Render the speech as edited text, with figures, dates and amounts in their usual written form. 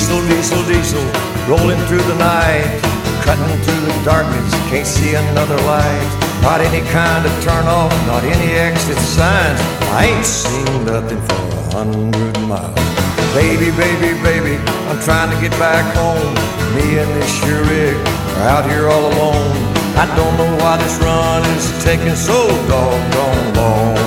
Diesel, diesel, diesel, rolling through the night, cutting through the darkness, can't see another light. Not any kind of turnoff, not any exit signs. I ain't seen nothing for 100 miles. Baby, baby, baby, I'm trying to get back home. Me and this sure rig are out here all alone. I don't know why this run is taking so doggone long.